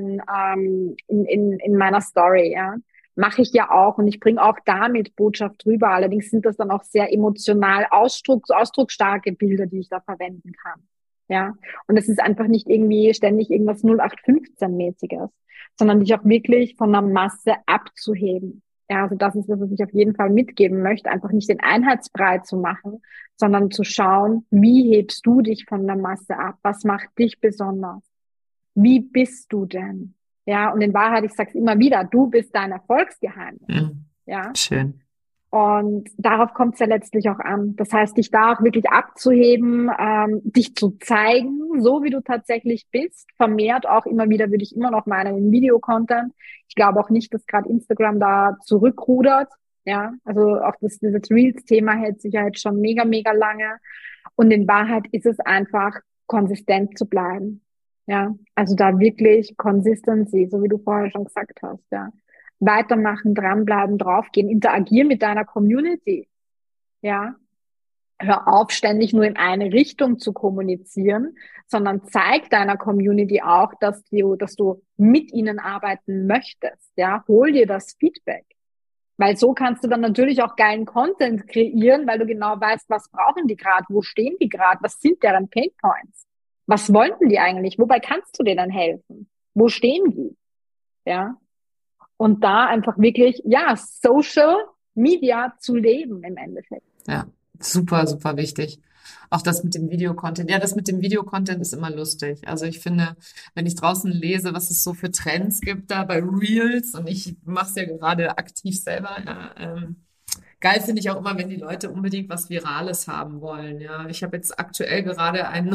in meiner Story. Ja, mache ich ja auch. Und ich bringe auch damit Botschaft rüber. Allerdings sind das dann auch sehr emotional ausdrucksstarke Bilder, die ich da verwenden kann. Ja, und es ist einfach nicht irgendwie ständig irgendwas 0815-mäßiges, sondern dich auch wirklich von der Masse abzuheben. Ja, also das ist was ich auf jeden Fall mitgeben möchte, einfach nicht den Einheitsbrei zu machen, sondern zu schauen, wie hebst du dich von der Masse ab? Was macht dich besonders? Wie bist du denn? Ja, und in Wahrheit, ich sag's immer wieder, du bist dein Erfolgsgeheimnis. Mhm. Ja, Schön. und darauf kommt es ja letztlich auch an. Das heißt, dich da auch wirklich abzuheben, dich zu zeigen, so wie du tatsächlich bist. Vermehrt auch immer wieder würde ich immer noch meinen in Videocontent. Ich glaube auch nicht, dass gerade Instagram da zurückrudert. Ja, also auch dieses Reels-Thema hält sich ja jetzt schon mega, mega lange. Und in Wahrheit ist es einfach, konsistent zu bleiben. Ja, also da wirklich Consistency, so wie du vorher schon gesagt hast, ja. Weitermachen, dranbleiben, draufgehen, interagieren mit deiner Community. Ja, hör auf, ständig nur in eine Richtung zu kommunizieren, sondern zeig deiner Community auch, dass du mit ihnen arbeiten möchtest. Ja, hol dir das Feedback. Weil so kannst du dann natürlich auch geilen Content kreieren, weil du genau weißt, was brauchen die gerade, wo stehen die gerade, was sind deren Painpoints, was wollten die eigentlich, wobei kannst du denen helfen, wo stehen die, ja? Und da einfach wirklich, ja, Social Media zu leben im Endeffekt. Ja, super, super wichtig. Auch das mit dem Videocontent. Ja, das mit dem Videocontent ist immer lustig. Also ich finde, wenn ich draußen lese, was es so für Trends gibt da bei Reels, und ich mache es ja gerade aktiv selber, ja, geil finde ich auch immer, wenn die Leute unbedingt was Virales haben wollen. Ja, ich habe jetzt aktuell gerade ein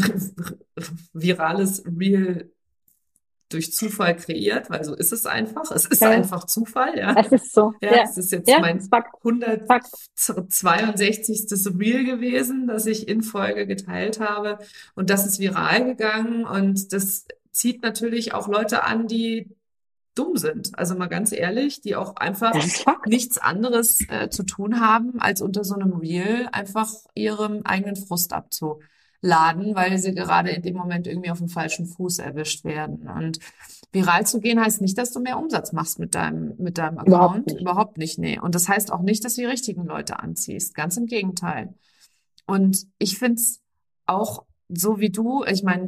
virales Reel durch Zufall kreiert, weil so ist es einfach. Es ist Okay. einfach Zufall, ja. Es ist so. Ja, Ja, es ist jetzt ja, mein Fakt, Fakt. 162. Reel gewesen, das ich in Folge geteilt habe. Und das ist viral gegangen. Und das zieht natürlich auch Leute an, die dumm sind. Also mal ganz ehrlich, die auch einfach Das ist Fakt. nichts anderes zu tun haben, als unter so einem Reel einfach ihrem eigenen Frust abzuladen, weil sie gerade in dem Moment irgendwie auf dem falschen Fuß erwischt werden. Und viral zu gehen heißt nicht, dass du mehr Umsatz machst mit deinem Überhaupt Account. nicht. Überhaupt nicht, nee. Und das heißt auch nicht, dass du die richtigen Leute anziehst. Ganz im Gegenteil. Und ich finde es auch so wie du, ich meine,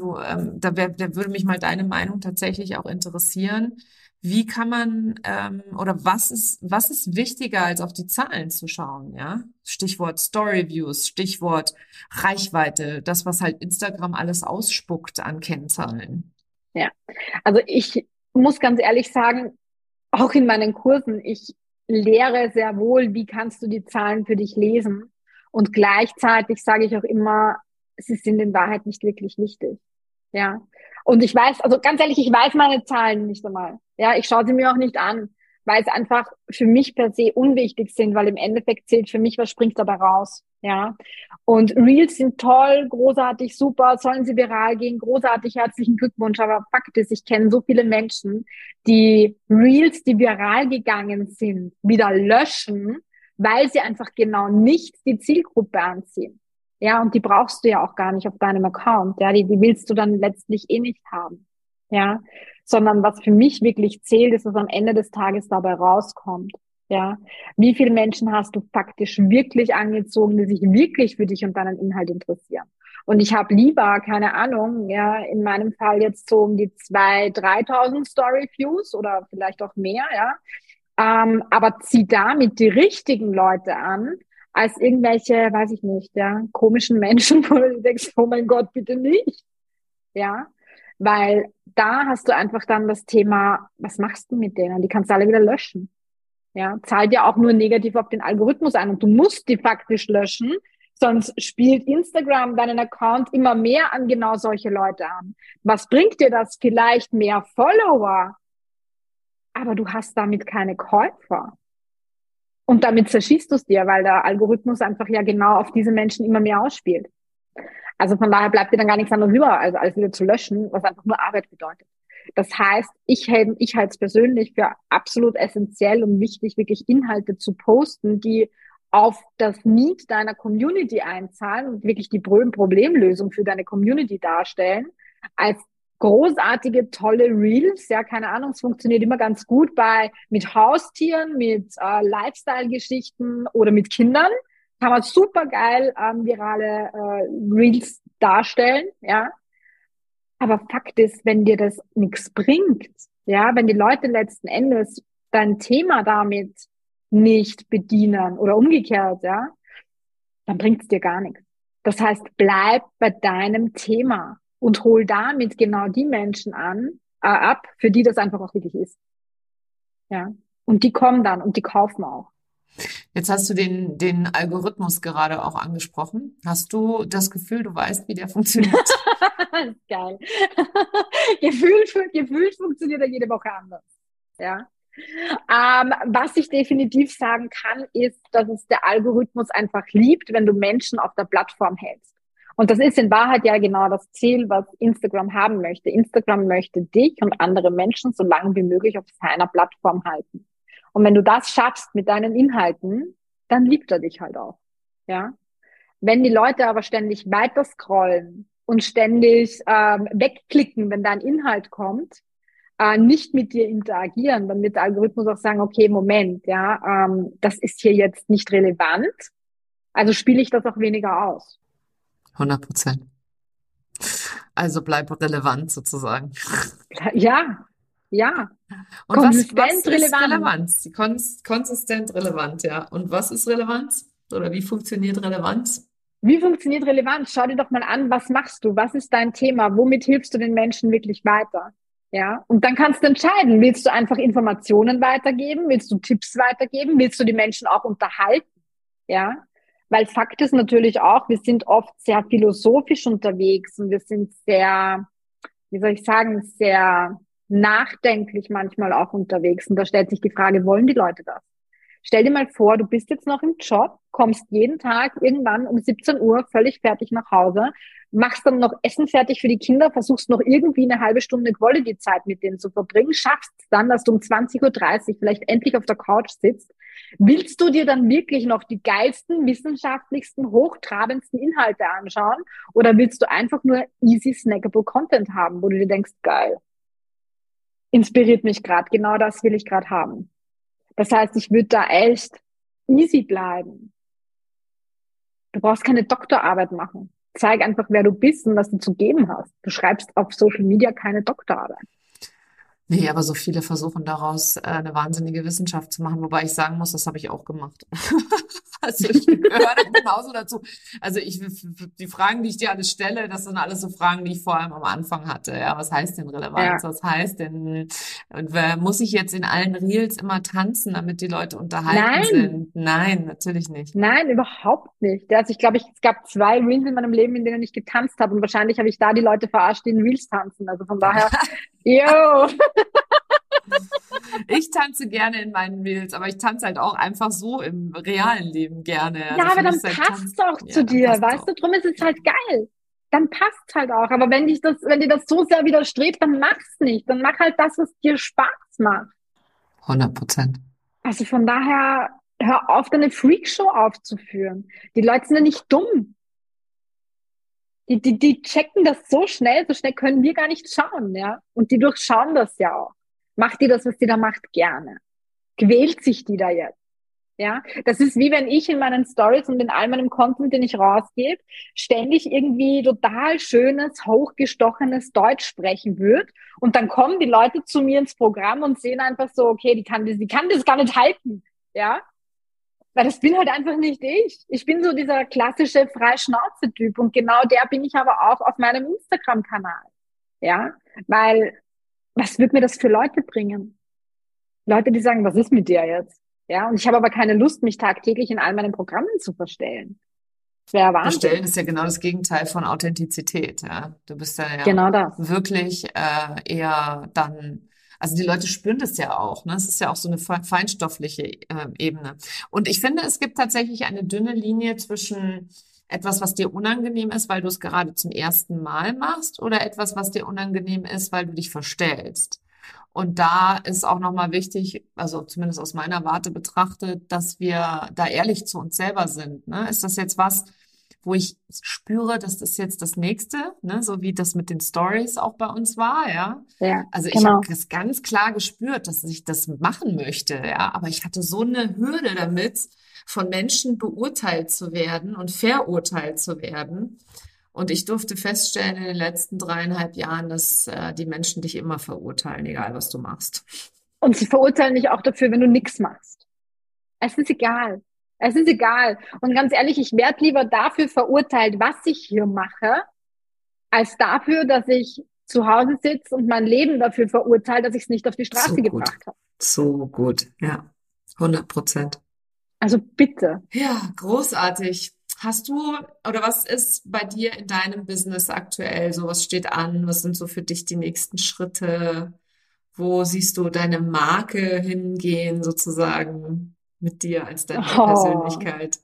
da würde mich mal deine Meinung tatsächlich auch interessieren. Wie kann man oder was ist wichtiger, als auf die Zahlen zu schauen, ja? Stichwort Storyviews, Stichwort Reichweite, das, was halt Instagram alles ausspuckt an Kennzahlen. Ja. Also ich muss ganz ehrlich sagen, auch in meinen Kursen, ich lehre sehr wohl, wie kannst du die Zahlen für dich lesen. Und gleichzeitig sage ich auch immer, sie sind in Wahrheit nicht wirklich wichtig. Ja. Und ich weiß, also ganz ehrlich, ich weiß meine Zahlen nicht einmal. Ja, ich schaue sie mir auch nicht an, weil es einfach für mich per se unwichtig sind, weil im Endeffekt zählt für mich, was springt dabei raus. Ja. Und Reels sind toll, großartig, super, sollen sie viral gehen, großartig, herzlichen Glückwunsch. Aber Fakt ist, ich kenne so viele Menschen, die Reels, die viral gegangen sind, wieder löschen, weil sie einfach genau nicht die Zielgruppe anziehen. Ja, und die brauchst du ja auch gar nicht auf deinem Account. Ja, die willst du dann letztlich eh nicht haben. Ja, sondern was für mich wirklich zählt, ist, was am Ende des Tages dabei rauskommt. Ja, wie viele Menschen hast du faktisch wirklich angezogen, die sich wirklich für dich und deinen Inhalt interessieren? Und ich habe lieber, keine Ahnung, ja, in meinem Fall jetzt so um die 2.000, 3.000 Story-Views oder vielleicht auch mehr, ja. Aber zieh damit die richtigen Leute an, als irgendwelche, weiß ich nicht, ja, komischen Menschen, wo du denkst, oh mein Gott, bitte nicht. Ja, weil da hast du einfach dann das Thema, was machst du mit denen? Die kannst du alle wieder löschen. Ja, zahlt ja auch nur negativ auf den Algorithmus ein und du musst die faktisch löschen, Sonst spielt Instagram deinen Account immer mehr an genau solche Leute an. Was bringt dir das? Vielleicht mehr Follower, aber du hast damit keine Käufer. Und damit zerschießt du es dir, weil der Algorithmus einfach ja genau auf diese Menschen immer mehr ausspielt. Also von daher bleibt dir dann gar nichts anderes über, also alles wieder zu löschen, was einfach nur Arbeit bedeutet. Das heißt, ich halte es persönlich für absolut essentiell und wichtig, wirklich Inhalte zu posten, die auf das Need deiner Community einzahlen und wirklich die Problemlösung für deine Community darstellen, als großartige, tolle Reels. Ja, keine Ahnung, es funktioniert immer ganz gut mit Haustieren, mit Lifestyle-Geschichten oder mit Kindern. Kann man super geil virale Reels darstellen, ja. Aber Fakt ist, wenn dir das nichts bringt, ja, wenn die Leute letzten Endes dein Thema damit nicht bedienen oder umgekehrt, ja, dann bringt es dir gar nichts. Das heißt, bleib bei deinem Thema und hol damit genau die Menschen ab, für die das einfach auch wirklich ist. Ja. Und die kommen dann und die kaufen auch. Jetzt hast du den Algorithmus gerade auch angesprochen. Hast du das Gefühl, du weißt, wie der funktioniert? Geil. Gefühlt funktioniert er jede Woche anders. Ja. Was ich definitiv sagen kann, ist, dass es der Algorithmus einfach liebt, wenn du Menschen auf der Plattform hältst. Und das ist in Wahrheit ja genau das Ziel, was Instagram haben möchte. Instagram möchte dich und andere Menschen so lange wie möglich auf seiner Plattform halten. Und wenn du das schaffst mit deinen Inhalten, dann liebt er dich halt auch. Ja. Wenn die Leute aber ständig weiter scrollen und ständig wegklicken, wenn dein Inhalt kommt, nicht mit dir interagieren, dann wird der Algorithmus auch sagen, okay, Moment, ja, das ist hier jetzt nicht relevant, also spiele ich das auch weniger aus. 100%. Also bleib relevant sozusagen. Ja, ja. Und was Konsistent ist relevant. Relevanz? Konsistent relevant, ja. Und was ist Relevanz? Oder wie funktioniert Relevanz? Wie funktioniert Relevanz? Schau dir doch mal an, was machst du? Was ist dein Thema? Womit hilfst du den Menschen wirklich weiter? Ja, und dann kannst du entscheiden, willst du einfach Informationen weitergeben? Willst du Tipps weitergeben? Willst du die Menschen auch unterhalten? Ja, weil Fakt ist natürlich auch, wir sind oft sehr philosophisch unterwegs und wir sind sehr, wie soll ich sagen, sehr nachdenklich manchmal auch unterwegs. Und da stellt sich die Frage, wollen die Leute das? Stell dir mal vor, du bist jetzt noch im Job, kommst jeden Tag irgendwann um 17 Uhr völlig fertig nach Hause, machst dann noch Essen fertig für die Kinder, versuchst noch irgendwie eine halbe Stunde Quality-Zeit mit denen zu verbringen, schaffst es dann, dass du um 20:30 Uhr vielleicht endlich auf der Couch sitzt. Willst du dir dann wirklich noch die geilsten, wissenschaftlichsten, hochtrabendsten Inhalte anschauen oder willst du einfach nur easy snackable Content haben, wo du dir denkst, geil, inspiriert mich gerade, genau das will ich gerade haben. Das heißt, ich würde da echt easy bleiben. Du brauchst keine Doktorarbeit machen. Zeig einfach, wer du bist und was du zu geben hast. Du schreibst auf Social Media keine Doktorarbeit. Nee, aber so viele versuchen daraus eine wahnsinnige Wissenschaft zu machen, wobei ich sagen muss, das habe ich auch gemacht. Also ich gehöre genauso dazu. Also die Fragen, die ich dir alles stelle, das sind alles so Fragen, die ich vor allem am Anfang hatte. Ja, was heißt denn Relevanz? Ja. Was heißt denn, und muss ich jetzt in allen Reels immer tanzen, damit die Leute unterhalten sind? Nein, natürlich nicht. Nein, überhaupt nicht. Also ich glaube, es gab 2 Reels in meinem Leben, in denen ich getanzt habe und wahrscheinlich habe ich da die Leute verarscht, die in Reels tanzen. Also von daher, yo. Ich tanze gerne in meinen Reels, aber ich tanze halt auch einfach so im realen Leben gerne. Ja, Also für aber mich dann ist halt passt es auch ja, zu dann dir, passt weißt auch. du? Drum ist es halt geil. Dann passt es halt auch. Aber wenn dir das so sehr widerstrebt, dann mach's nicht. Dann mach halt das, was dir Spaß macht. 100%. Also von daher, hör auf, deine Freakshow aufzuführen. Die Leute sind ja nicht dumm. Die checken das so schnell können wir gar nicht schauen, ja. Und die durchschauen das ja auch. Macht die das, was die da macht, gerne. Quält sich die da jetzt? Ja, das ist wie wenn ich in meinen Stories und in all meinem Content, den ich rausgebe, ständig irgendwie total schönes, hochgestochenes Deutsch sprechen würde. Und dann kommen die Leute zu mir ins Programm und sehen einfach so, okay, die kann das gar nicht halten. Ja, weil das bin halt einfach nicht ich. Ich bin so dieser klassische Freischnauze-Typ und genau der bin ich aber auch auf meinem Instagram-Kanal. Ja, weil was wird mir das für Leute bringen? Leute, die sagen, was ist mit dir jetzt? Ja, und ich habe aber keine Lust, mich tagtäglich in all meinen Programmen zu verstellen. Wäre Bestellen Wahnsinn. ist ja genau das Gegenteil von Authentizität, ja. Du bist dann ja Genau das. wirklich eher dann, also die Leute spüren das ja auch, ne? Es ist ja auch so eine feinstoffliche Ebene. Und ich finde, es gibt tatsächlich eine dünne Linie zwischen etwas, was dir unangenehm ist, weil du es gerade zum ersten Mal machst, oder etwas, was dir unangenehm ist, weil du dich verstellst. Und da ist auch nochmal wichtig, also zumindest aus meiner Warte betrachtet, dass wir da ehrlich zu uns selber sind. Ne? Ist das jetzt was, wo ich spüre, dass das jetzt das Nächste, ne? So wie das mit den Stories auch bei uns war, ja? Ja, Also ich habe genau. das ganz klar gespürt, dass ich das machen möchte, ja? Aber ich hatte so eine Hürde damit, von Menschen beurteilt zu werden und verurteilt zu werden. Und ich durfte feststellen in den letzten 3,5 Jahren, dass die Menschen dich immer verurteilen, egal was du machst. Und sie verurteilen dich auch dafür, wenn du nichts machst. Es ist egal. Es ist egal. Und ganz ehrlich, ich werde lieber dafür verurteilt, was ich hier mache, als dafür, dass ich zu Hause sitze und mein Leben dafür verurteile, dass ich es nicht auf die So Straße gut, gebracht habe. so gut, ja, 100%. Also bitte. Ja, großartig. Hast du oder was ist bei dir in deinem Business aktuell so? Was steht an? Was sind so für dich die nächsten Schritte? Wo siehst du deine Marke hingehen, sozusagen, mit dir als deiner Oh, Persönlichkeit?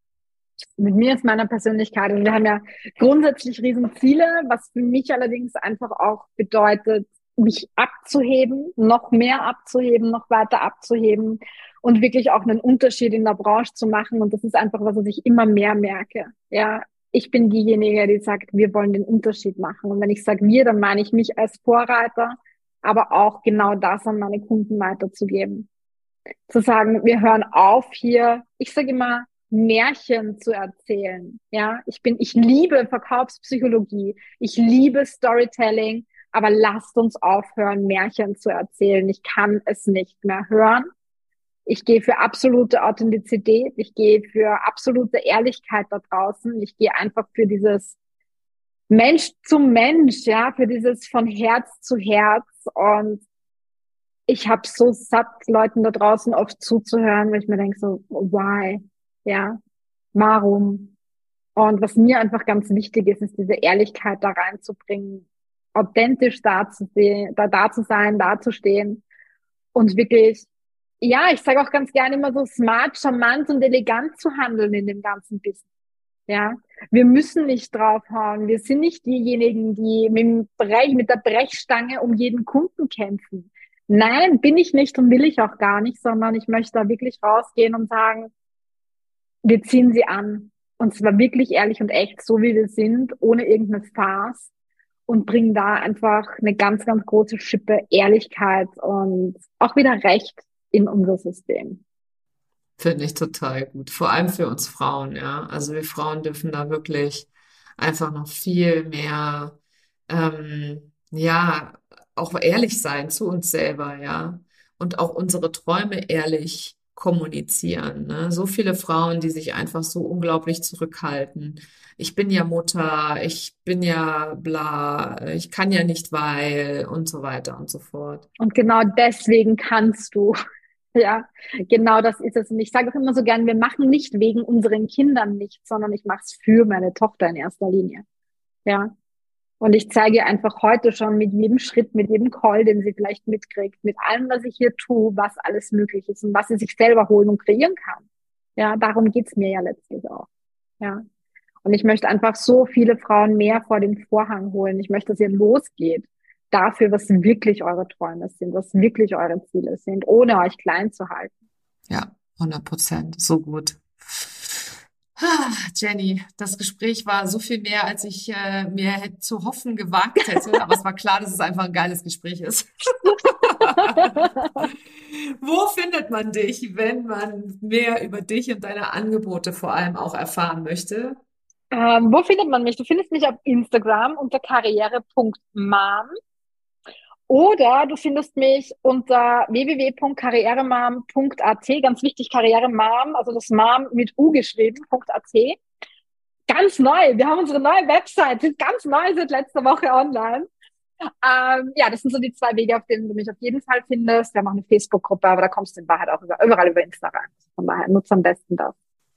mit mir ist meiner Persönlichkeit. Und wir haben ja grundsätzlich Riesenziele, was für mich allerdings einfach auch bedeutet, mich abzuheben, noch mehr abzuheben, noch weiter abzuheben und wirklich auch einen Unterschied in der Branche zu machen. Und das ist einfach was, was ich immer mehr merke. Ja, ich bin diejenige, die sagt, wir wollen den Unterschied machen. Und wenn ich sage wir, dann meine ich mich als Vorreiter, aber auch genau das an meine Kunden weiterzugeben. Zu sagen, wir hören auf hier, ich sage immer, Märchen zu erzählen. Ja, ich liebe Verkaufspsychologie, ich liebe Storytelling, aber lasst uns aufhören, Märchen zu erzählen. Ich kann es nicht mehr hören. Ich gehe für absolute Authentizität, ich gehe für absolute Ehrlichkeit da draußen, ich gehe einfach für dieses Mensch zum Mensch, ja, für dieses von Herz zu Herz. Und ich habe so satt, Leuten da draußen oft zuzuhören, weil ich mir denke so, why? Ja, warum? Und was mir einfach ganz wichtig ist, ist diese Ehrlichkeit da reinzubringen, authentisch da zu sehen, da zu sein, da zu stehen und wirklich, ja, ich sage auch ganz gerne immer so smart, charmant und elegant zu handeln in dem ganzen Business. Ja, wir müssen nicht draufhauen. Wir sind nicht diejenigen, die mit der Brechstange um jeden Kunden kämpfen. Nein, bin ich nicht und will ich auch gar nicht, sondern ich möchte da wirklich rausgehen und sagen, wir ziehen sie an. Und zwar wirklich ehrlich und echt, so wie wir sind, ohne irgendeine Farce und bringen da einfach eine ganz, ganz große Schippe Ehrlichkeit und auch wieder Recht in unser System. Finde ich total gut. Vor allem für uns Frauen, ja. Also wir Frauen dürfen da wirklich einfach noch viel mehr, ja, auch ehrlich sein zu uns selber, ja. Und auch unsere Träume ehrlich kommunizieren, ne? So viele Frauen, die sich einfach so unglaublich zurückhalten. Ich bin ja Mutter, ich bin ja bla, ich kann ja nicht, weil und so weiter und so fort. Und genau deswegen kannst du. Ja, genau das ist es. Und ich sage auch immer so gern, wir machen nicht wegen unseren Kindern nichts, sondern ich mache es für meine Tochter in erster Linie. Ja. Und ich zeige ihr einfach heute schon mit jedem Schritt, mit jedem Call, den sie vielleicht mitkriegt, mit allem, was ich hier tue, was alles möglich ist und was sie sich selber holen und kreieren kann. Ja, darum geht's mir ja letztlich auch. Ja. Und ich möchte einfach so viele Frauen mehr vor den Vorhang holen. Ich möchte, dass ihr losgeht dafür, was wirklich eure Träume sind, was wirklich eure Ziele sind, ohne euch klein zu halten. Ja, 100%. So gut. Jenny, das Gespräch war so viel mehr, als ich mir hätte zu hoffen gewagt hätte. Aber es war klar, dass es einfach ein geiles Gespräch ist. Wo findet man dich, wenn man mehr über dich und deine Angebote vor allem auch erfahren möchte? Wo findet man mich? Du findest mich auf Instagram unter karriere.mom oder du findest mich unter www.karrieremom.at. Ganz wichtig, Karrieremom, also das Mom mit U geschrieben.at. Ganz neu. Wir haben unsere neue Website, sind ganz neu seit letzter Woche online. Ja, das sind so die zwei Wege, auf denen du mich auf jeden Fall findest. Wir haben auch eine Facebook-Gruppe, aber da kommst du in Wahrheit auch überall über Instagram. Von daher nutze am besten das.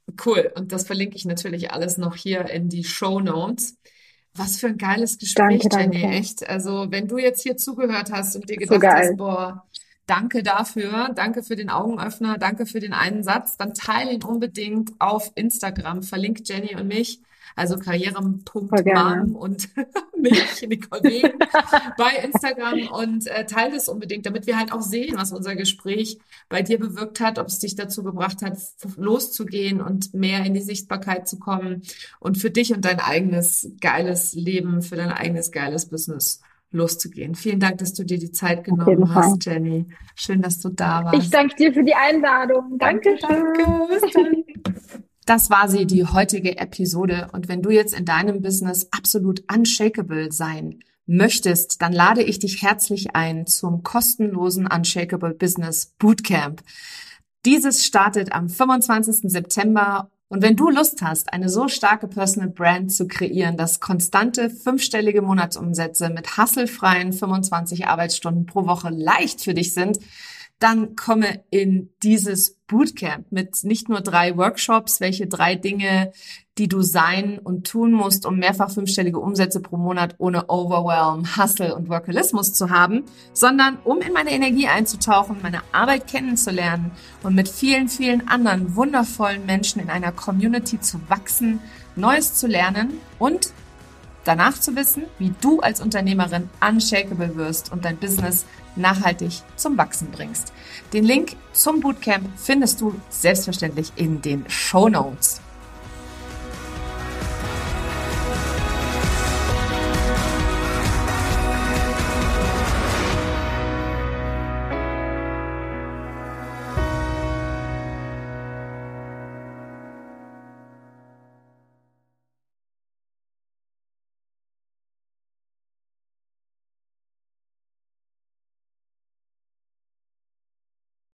Cool. Und das verlinke ich natürlich alles noch hier in die Shownotes. Was für ein geiles Gespräch, Danke, Jenny, danke. echt. Also, wenn du jetzt hier zugehört hast und dir So gedacht hast, geil. boah, danke dafür, danke für den Augenöffner, danke für den einen Satz, dann teile ihn unbedingt auf Instagram, verlinke Jenny und mich, also Voll gerne. karriere.mom und mich, Nicole Wegen, bei Instagram und teile es unbedingt, damit wir halt auch sehen, was unser Gespräch bei dir bewirkt hat, ob es dich dazu gebracht hat, loszugehen und mehr in die Sichtbarkeit zu kommen und für dich und dein eigenes geiles Leben, für dein eigenes geiles Business loszugehen. Vielen Dank, dass du dir die Zeit Auf jeden genommen Fall. hast, Jenny. Schön, dass du da Ich warst. danke dir für die Einladung. Danke, danke. Dankeschön. Bis dann. Das war sie, die heutige Episode. Und wenn du jetzt in deinem Business absolut unshakable sein möchtest, dann lade ich dich herzlich ein zum kostenlosen Unshakable Business Bootcamp. Dieses startet am 25. September. Und wenn du Lust hast, eine so starke Personal Brand zu kreieren, dass konstante fünfstellige Monatsumsätze mit hasselfreien 25 Arbeitsstunden pro Woche leicht für dich sind, dann komme in dieses Bootcamp mit nicht nur 3 Workshops, welche 3 Dinge, die du sein und tun musst, um mehrfach fünfstellige Umsätze pro Monat ohne Overwhelm, Hustle und Workalismus zu haben, sondern um in meine Energie einzutauchen, meine Arbeit kennenzulernen und mit vielen, vielen anderen wundervollen Menschen in einer Community zu wachsen, Neues zu lernen und danach zu wissen, wie du als Unternehmerin unshakable wirst und dein Business nachhaltig zum Wachsen bringst. Den Link zum Bootcamp findest du selbstverständlich in den Shownotes.